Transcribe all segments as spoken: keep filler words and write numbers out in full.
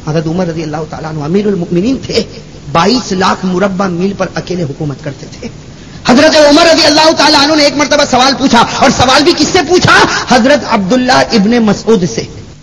حضرت عمر رضی اللہ تعالیٰ عنہ امیر المؤمنین تھے، بائیس لاکھ مربع میل پر اکیلے حکومت کرتے تھے. حضرت عمر رضی اللہ تعالیٰ عنہ نے ایک مرتبہ سوال پوچھا، اور سوال بھی کس سے پوچھا؟ حضرت عبداللہ ابن مسعود سے.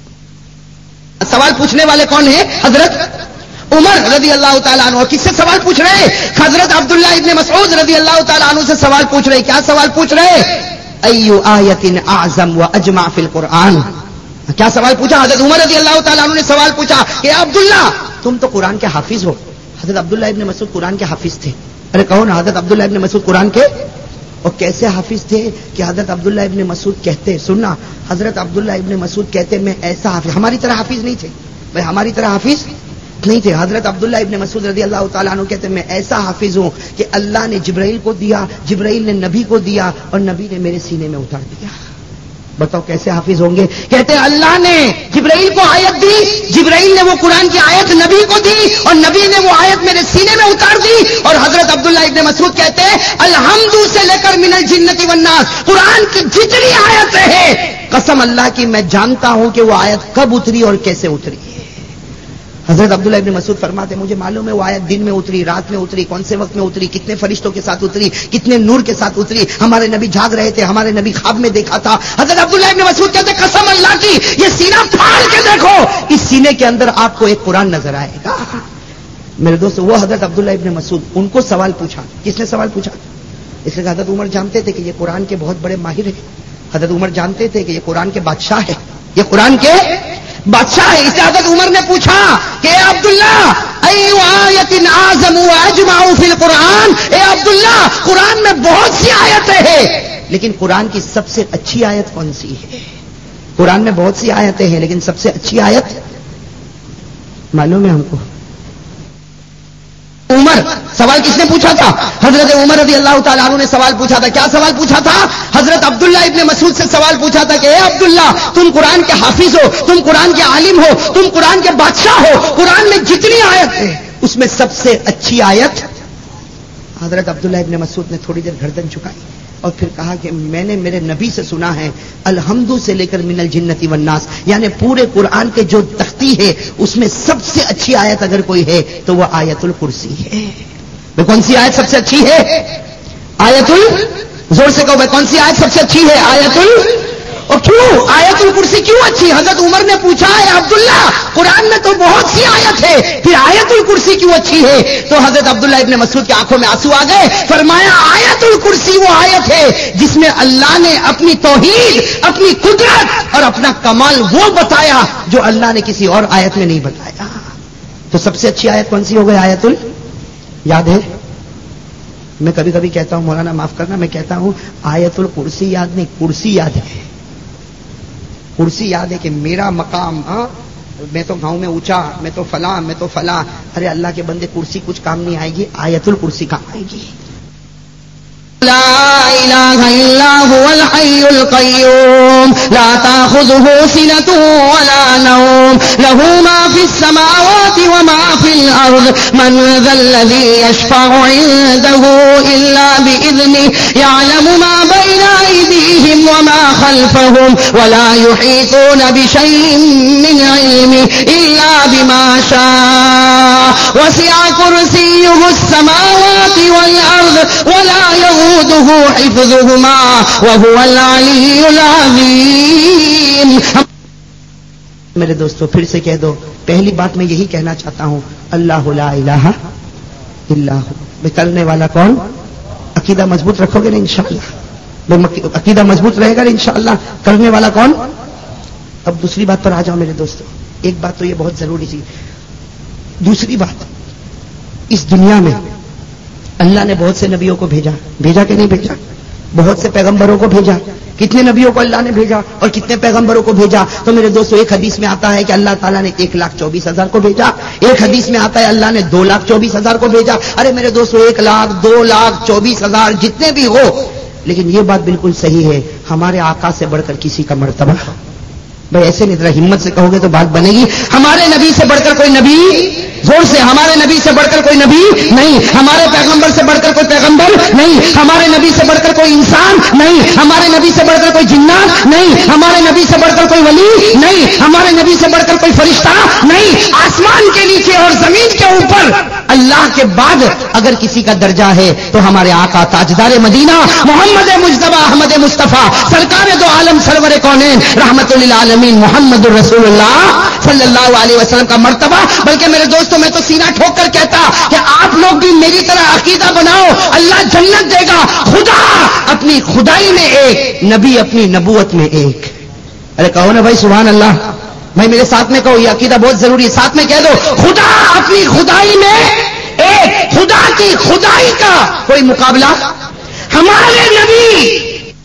سوال پوچھنے والے کون ہیں؟ حضرت عمر رضی اللہ تعالیٰ عنہ. کس سے سوال پوچھ رہے ہیں؟ حضرت عبداللہ ابن مسعود رضی اللہ تعالیٰ عنہ سے سوال پوچھ رہے. کیا سوال پوچھ رہے؟ ایو آیت اعظم و اجمع فی القرآن. کیا سوال پوچھا؟ حضرت عمر رضی اللہ تعالیٰ عنہ نے سوال پوچھا کہ عبداللہ تم تو قرآن کے حافظ ہو. حضرت عبداللہ ابن مسعود قرآن کے حافظ تھے. ارے کہو نا، حضرت عبداللہ ابن مسعود قرآن کے، اور کیسے حافظ تھے کہ حضرت عبداللہ ابن مسعود کہتے، سننا، حضرت عبداللہ ابن مسعود کہتے میں ایسا حافظ، ہماری طرح حافظ نہیں تھے بھائی، ہماری طرح حافظ نہیں تھے. حضرت عبداللہ ابن مسعود رضی اللہ تعالیٰ عنہ کہتے میں ایسا حافظ ہوں کہ اللہ نے جبرائیل کو دیا، جبرائیل نے نبی کو دیا، اور نبی نے میرے سینے میں اتار دیا. بتاؤ کیسے حافظ ہوں گے؟ کہتے ہیں اللہ نے جبرائیل کو آیت دی، جبرائیل نے وہ قرآن کی آیت نبی کو دی، اور نبی نے وہ آیت میرے سینے میں اتار دی. اور حضرت عبداللہ ابن مسعود کہتے ہیں الحمد سے لے کر من الجنت والناس، قرآن کی جتنی آیتیں ہیں قسم اللہ کی میں جانتا ہوں کہ وہ آیت کب اتری اور کیسے اتری. حضرت عبداللہ ابن مسعود فرماتے مجھے معلوم ہے وہ آیت دن میں اتری، رات میں اتری، کون سے وقت میں اتری، کتنے فرشتوں کے ساتھ اتری، کتنے نور کے ساتھ اتری. ہمارے نبی جاگ رہے تھے، ہمارے نبی خواب میں دیکھا تھا. حضرت عبداللہ ابن مسعود کہتے قسم اللہ کی یہ سینہ پھاڑ کے دیکھو، اس سینے کے اندر آپ کو ایک قرآن نظر آئے گا. میرے دوست وہ حضرت عبداللہ ابن مسعود، ان کو سوال پوچھا. کس نے سوال پوچھا؟ اس لیے حضرت عمر جانتے تھے کہ یہ قرآن کے بہت بڑے ماہر ہیں. حضرت عمر جانتے تھے کہ یہ قرآن کے بادشاہ ہے، یہ قرآن کے بادشاہ ہے. اس لیے حضرت عمر نے پوچھا کہ اے عبداللہ ایو آیت اعظم و اجمع فی القرآن، اے عبداللہ قرآن میں بہت سی آیتیں ہیں لیکن قرآن کی سب سے اچھی آیت کون سی ہے؟ قرآن میں بہت سی آیتیں ہیں لیکن سب سے اچھی آیت معلوم ہے ہم کو؟ عمر سوال کس نے پوچھا تھا؟ حضرت عمر رضی اللہ تعالیٰ عنہ نے سوال پوچھا تھا. کیا سوال پوچھا تھا؟ حضرت عبداللہ ابن مسعود سے سوال پوچھا تھا کہ اے عبداللہ تم قرآن کے حافظ ہو، تم قرآن کے عالم ہو، تم قرآن کے بادشاہ ہو، قرآن میں جتنی آیت ہے اس میں سب سے اچھی آیت. حضرت عبداللہ ابن مسعود نے تھوڑی دیر گردن چکائی اور پھر کہا کہ میں نے میرے نبی سے سنا ہے الحمد سے لے کر من الجنت والناس، یعنی پورے قرآن کے جو تختی ہے اس میں سب سے اچھی آیت اگر کوئی ہے تو وہ آیت الکرسی ہے. بھائی کون سی آیت سب سے اچھی ہے؟ آیت ال زور سے کہو بھائی کون سی آیت سب سے اچھی ہے؟ آیت ال اور کیوں آیت الکرسی کیوں اچھی؟ حضرت عمر نے پوچھا ہے عبداللہ قرآن میں تو بہت سی آیت ہے پھر آیت الکرسی کیوں اچھی ہے؟ تو حضرت عبداللہ ابن مسعود کی آنکھوں میں آنسو آ گئے. فرمایا آیت الکرسی وہ آیت ہے جس میں اللہ نے اپنی توحید، اپنی قدرت اور اپنا کمال وہ بتایا جو اللہ نے کسی اور آیت میں نہیں بتایا. تو سب سے اچھی آیت کون سی ہو گئی؟ آیت ال یاد ہے؟ میں کبھی کبھی کہتا ہوں مولانا معاف کرنا، میں کہتا ہوں آیت الکرسی یاد نہیں، کرسی یاد ہے. کرسی یاد ہے کہ میرا مقام، ہاں میں تو گاؤں میں اونچا، میں تو فلاں، میں تو فلاں. ارے اللہ کے بندے کرسی کچھ کام نہیں آئے گی، آیت الکرسی کام آئے گی. لا الہ الا هو الحی القیوم لا تاخذه سنة ولا نوم له ما في السماوات وما في الارض من ذا الذي يشفع عنده الا باذنه يعلم ما بين ايديهم وما خلفهم ولا يحيطون بشيء من علمه الا بما شاء وسع كرسيه السماوات والارض ولا يغوده حفظهما وهو العلي العظيم. میرے دوستو پھر سے کہہ دو، پہلی بات میں یہی کہنا چاہتا ہوں اللہ لا الہ الا ہو. کرنے والا کون؟ عقیدہ مضبوط رکھو گے نا انشاءاللہ، عقیدہ مضبوط رہے گا نا انشاءاللہ. کرنے والا کون؟ اب دوسری بات پر آ جاؤ میرے دوستو. ایک بات تو یہ بہت ضروری تھی. دوسری بات، اس دنیا میں اللہ نے بہت سے نبیوں کو بھیجا، بھیجا کہ نہیں بھیجا؟ بہت سے پیغمبروں کو بھیجا. کتنے نبیوں کو اللہ نے بھیجا اور کتنے پیغمبروں کو بھیجا؟ تو میرے دوستو ایک حدیث میں آتا ہے کہ اللہ تعالیٰ نے ایک لاکھ چوبیس ہزار کو بھیجا. ایک حدیث میں آتا ہے اللہ نے دو لاکھ چوبیس ہزار کو بھیجا. ارے میرے دوستو ایک لاکھ دو لاکھ چوبیس ہزار جتنے بھی ہو، لیکن یہ بات بالکل صحیح ہے ہمارے آقا سے بڑھ کر کسی کا مرتبہ. بھائی ایسے نہیں، ذرا ہمت سے کہو گے تو بات بنے گی. ہمارے نبی سے بڑھ کر کوئی نبی، زور سے، ہمارے نبی سے بڑھ کر کوئی نبی نہیں، ہمارے پیغمبر سے بڑھ کر کوئی پیغمبر نہیں، ہمارے نبی سے بڑھ کر کوئی انسان نہیں، ہمارے نبی سے بڑھ کر کوئی جنات نہیں، ہمارے نبی سے بڑھ کر کوئی ولی نہیں، ہمارے نبی سے بڑھ کر کوئی فرشتہ نہیں. آسمان کے نیچے اور زمین کے اوپر اللہ کے بعد اگر کسی کا درجہ ہے تو ہمارے آقا تاجدار مدینہ محمد مجتبی احمد مصطفیٰ سرکار دو عالم سرور کونین رحمت للعالمین محمد الرسول اللہ صلی اللہ علیہ وسلم کا مرتبہ. بلکہ میرے دوستوں میں تو سینہ ٹھوک کر کہتا کہ آپ لوگ بھی میری طرح عقیدہ بناؤ, اللہ جنت دے گا. خدا اپنی خدائی میں ایک, نبی اپنی نبوت میں ایک. ارے کہو نا بھائی سبحان اللہ, بھائی میرے ساتھ میں کہو, یہ عقیدہ بہت ضروری ہے, ساتھ میں کہہ دو خدا اپنی خدائی میں ایک. خدا کی خدائی کا کوئی مقابلہ. ہمارے نبی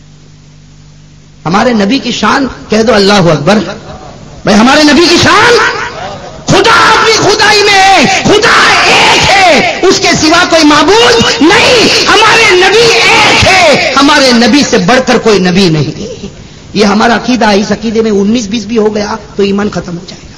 ہمارے نبی کی شان کہہ دو اللہ اکبر. بھائی ہمارے نبی کی شان, خدا اپنی خدائی میں ہے, خدا ایک ہے, اس کے سوا کوئی معبود نہیں. ہمارے نبی ایک ہے, ہمارے نبی سے بڑھ کر کوئی نبی نہیں. یہ ہمارا عقیدہ ہے. اس عقیدے میں انیس بیس بھی ہو گیا تو ایمان ختم ہو جائے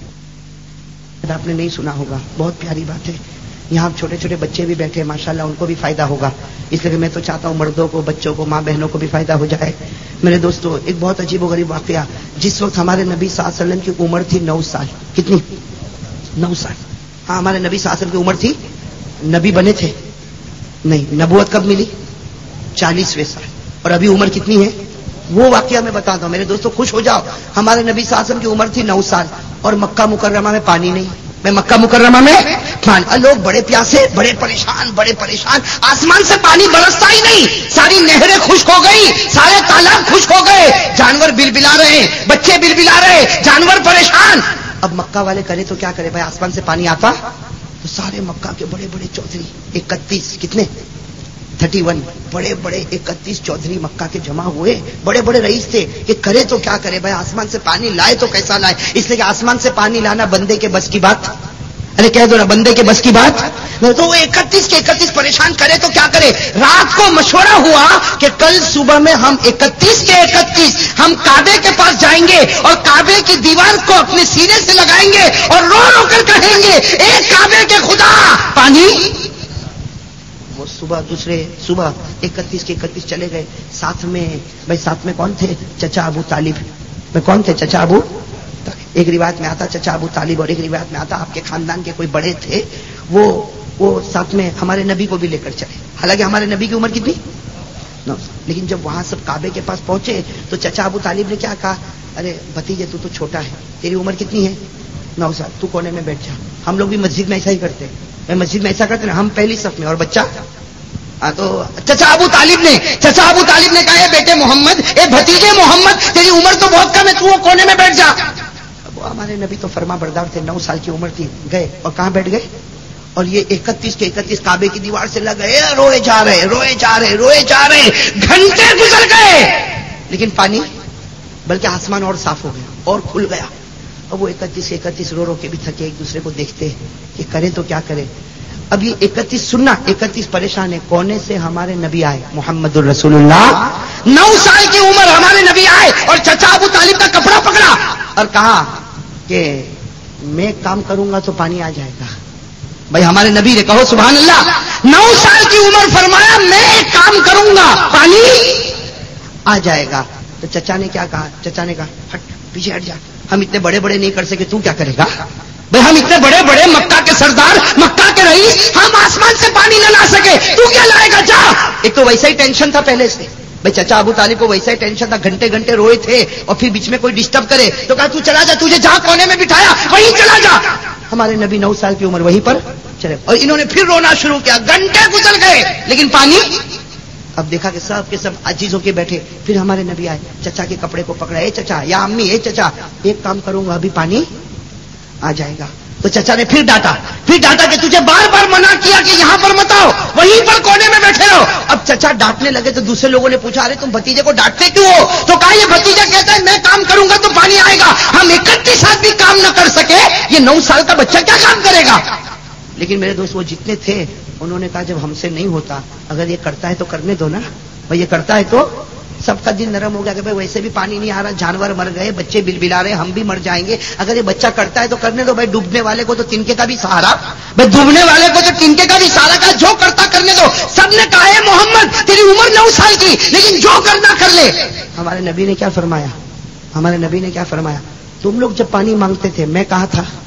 گا. آپ نے نہیں سنا ہوگا, بہت پیاری بات ہے. یہاں چھوٹے چھوٹے بچے بھی بیٹھے ماشاءاللہ, ان کو بھی فائدہ ہوگا. اس لیے کہ میں تو چاہتا ہوں مردوں کو, بچوں کو, ماں بہنوں کو بھی فائدہ ہو جائے. میرے دوستو ایک بہت عجیب و غریب واقعہ, جس وقت ہمارے نبی صلی اللہ علیہ وسلم کی عمر تھی نو سال. کتنی؟ نو سال. ہاں ہمارے نبی صلی اللہ علیہ وسلم کی عمر تھی, نبی بنے تھے نہیں, نبوت کب ملی؟ چالیسویں سال. اور ابھی عمر کتنی ہے وہ واقعہ میں بتاتا ہوں. میرے دوستو خوش ہو جاؤ, ہمارے نبی صلی اللہ علیہ وسلم کی عمر تھی نو سال اور مکہ مکرمہ میں پانی نہیں. میں مکہ مکرمہ میں پانی, لوگ بڑے پیاسے, بڑے پریشان, بڑے پریشان. آسمان سے پانی برستا ہی نہیں, ساری نہریں خشک ہو گئی, سارے تالاب خشک ہو گئے, جانور بل بلا رہے ہیں, بچے بل بلا رہے, جانور پریشان. اب مکہ والے کرے تو کیا کرے بھائی, آسمان سے پانی آتا تو سارے مکہ کے بڑے بڑے چودھری, اکتیس کتنے تھرٹی ون بڑے بڑے اکتیس چودھری مکہ کے جمع ہوئے, بڑے بڑے رئیس تھے کہ کرے تو کیا کرے بھائی, آسمان سے پانی لائے تو کیسا لائے. اس لیے کہ آسمان سے پانی لانا بندے کے بس کی بات. ارے کہہ دو نا بندے کے بس کی بات. تو وہ اکتیس کے اکتیس پریشان کرے تو کیا کرے. رات کو مشورہ ہوا کہ کل صبح میں ہم اکتیس کے اکتیس ہم کعبے کے پاس جائیں گے اور کعبے کی دیوار کو اپنے سینے سے لگائیں گے اور رو رو کر کہیں گے اے کعبے کے خدا پانی. وہ صبح دوسرے صبح اکتیس کے اکتیس چلے گئے. ساتھ میں بھائی ساتھ میں کون تھے؟ چچا ابو طالب. میں کون تھے؟ چچا ابو. ایک روایت میں آتا چچا ابو طالب اور ایک روایت میں آتا آپ کے خاندان کے کوئی بڑے تھے, وہ وہ ساتھ میں ہمارے نبی کو بھی لے کر چلے. حالانکہ ہمارے نبی کی عمر کتنی نو, لیکن جب وہاں سب کعبے کے پاس پہنچے تو چچا ابو طالب نے کیا کہا, ارے بھتیجے تو تو چھوٹا ہے, تیری عمر کتنی ہے؟ نو سال. تو کونے میں بیٹھ جا. ہم لوگ بھی مسجد میں ایسا ہی کرتے ہیں, میں مسجد میں ایسا کرتے نا, ہم پہلی صف میں اور بچہ. تو چچا ابو طالب نے چچا ابو طالب نے کہا اے بیٹے محمد, اے بھتیجے محمد, تیری عمر تو بہت کم ہے, تو وہ کونے میں بیٹھ جا. ہمارے نبی تو فرما بردار تھے, نو سال کی عمر تھی. گئے اور کہاں بیٹھ گئے, اور یہ اکتیس کے اکتیس کعبے کی دیوار سے لگ گئے, روئے جا رہے روئے جا رہے روئے جا رہے گھنٹے گزر گئے, لیکن پانی, بلکہ آسمان اور صاف ہو گیا اور کھل گیا. اور وہ اکتیس کے اکتیس رو رو کے بھی تھکے, ایک دوسرے کو دیکھتے کہ کرے تو کیا کرے. اب یہ اکتیس سننا, اکتیس پریشان ہے. کونے سے ہمارے نبی آئے محمد الرسول اللہ, نو سال کی عمر ہمارے نبی آئے اور چچا ابو طالب کا کپڑا پکڑا اور کہا کہ میں کام کروں گا تو پانی آ جائے گا. بھائی ہمارے نبی نے, کہو سبحان اللہ, نو سال کی عمر فرمایا میں کام کروں گا پانی آ جائے گا. تو چچا نے کیا کہا, چچا نے کہا ہٹ پیچھے ہٹ جا, ہم اتنے بڑے بڑے نہیں کر سکے, تو کیا کرے گا. بھائی ہم اتنے بڑے بڑے مکہ کے سردار, مکہ کے رئیس, ہم آسمان سے پانی نہ لا سکے, تو کیا لائے گا, جا. ایک تو ویسا ہی ٹینشن تھا پہلے سے, بھائی چچا ابو طالب کو ویسا ہی ٹینشن تھا, گھنٹے گھنٹے روئے تھے, اور پھر بیچ میں کوئی ڈسٹرب کرے تو کہا تو چلا جا, تجھے جہاں کونے میں بٹھایا وہیں چلا جا. ہمارے نبی نو سال کی عمر وہیں پر چلے, اور انہوں نے پھر رونا شروع کیا, گھنٹے گزر گئے لیکن پانی. اب دیکھا کہ سب کے سب عزیز ہو کے بیٹھے. پھر ہمارے نبی آئے, چچا کے کپڑے کو پکڑا, اے چچا یا امی, اے چچا ایک کام کروں گا, ابھی پانی آ جائے گا. تو چچا نے پھر ڈانٹا پھر ڈانٹا کہ تجھے بار بار منع کیا کہ یہاں پر مت آؤ, وہیں پر کونے میں بیٹھے رہو. اب چچا ڈانٹنے لگے تو دوسرے لوگوں نے پوچھا, ارے تم بھتیجے کو ڈانٹتے کیوں ہو؟ تو کہا یہ بھتیجا کہتا ہے میں کام کروں گا تو پانی آئے گا. ہم اکتیس آدمی کام نہ کر سکے, یہ نو سال کا بچہ کیا کام کرے گا. لیکن میرے دوست وہ جتنے تھے انہوں نے کہا جب ہم سے نہیں ہوتا, اگر یہ کرتا ہے تو کرنے دو نا. بھائی یہ کرتا ہے تو سب کا دل نرم ہو گیا کہ بھائی ویسے بھی پانی نہیں آ رہا, جانور مر گئے, بچے بل بلا رہے, ہم بھی مر جائیں گے, اگر یہ بچہ کرتا ہے تو کرنے دو. بھائی ڈوبنے والے کو تو تنکے کا بھی سہارا, بھائی ڈوبنے والے کو تو تنکے کا بھی سہارا, کا جو کرتا کرنے دو. سب نے کہا ہے محمد تیری عمر نو سال کی, لیکن جو کرنا کر لے. ہمارے نبی نے کیا فرمایا, ہمارے نبی نے کیا فرمایا, تم لوگ جب پانی مانگتے تھے میں کہا تھا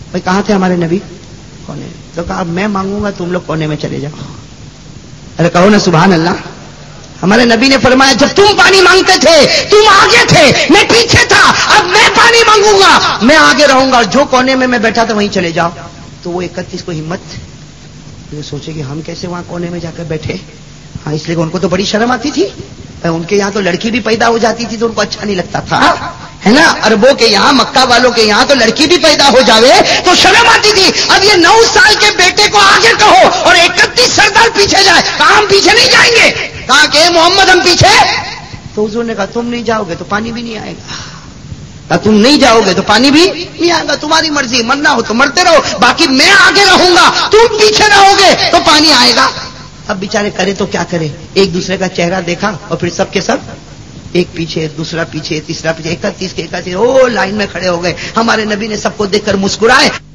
بھائی کہاں تھے ہمارے نبی؟ کونے میں. تو کہا میں مانگوں گا تم لوگ کونے میں چلے جاؤ. ارے کہو نا سبحان اللہ. ہمارے نبی نے فرمایا جب تم پانی مانگتے تھے تم آگے تھے میں پیچھے تھا, اب میں پانی مانگوں گا میں آگے رہوں گا, جو کونے میں میں بیٹھا تھا وہیں چلے جاؤ. تو وہ اکتیس کو ہمت یہ سوچے کہ ہم کیسے وہاں کونے میں جا کر بیٹھے. ہاں اس لیے ان کو تو بڑی شرم آتی تھی, ان کے یہاں تو لڑکی بھی پیدا ہو جاتی تھی تو ان کو اچھا نہیں لگتا تھا, ہے نا. عربوں کے یہاں مکہ والوں کے یہاں تو لڑکی بھی پیدا ہو جاوے تو شرم آتی تھی. اب یہ نو سال کے بیٹے کو آگے کہو اور اکتیس سردار پیچھے جائے, کہا ہم پیچھے نہیں جائیں گے. کہا کہ محمد ہم پیچھے. تو حضور نے کہا تم نہیں جاؤ گے تو پانی بھی نہیں آئے گا. کہا تم نہیں جاؤ گے تو پانی بھی نہیں آئے گا, تمہاری مرضی, مرنا ہو تو مرتے رہو, باقی میں آگے رہوں گا, تم پیچھے رہو گے تو پانی آئے گا. اب بیچارے کرے تو کیا کرے, ایک دوسرے کا چہرہ دیکھا اور پھر سب کے سب ایک پیچھے دوسرا پیچھے تیسرا پیچھے اکتیس کے اکتیس او لائن میں کھڑے ہو گئے. ہمارے نبی نے سب کو دیکھ کر مسکرائے.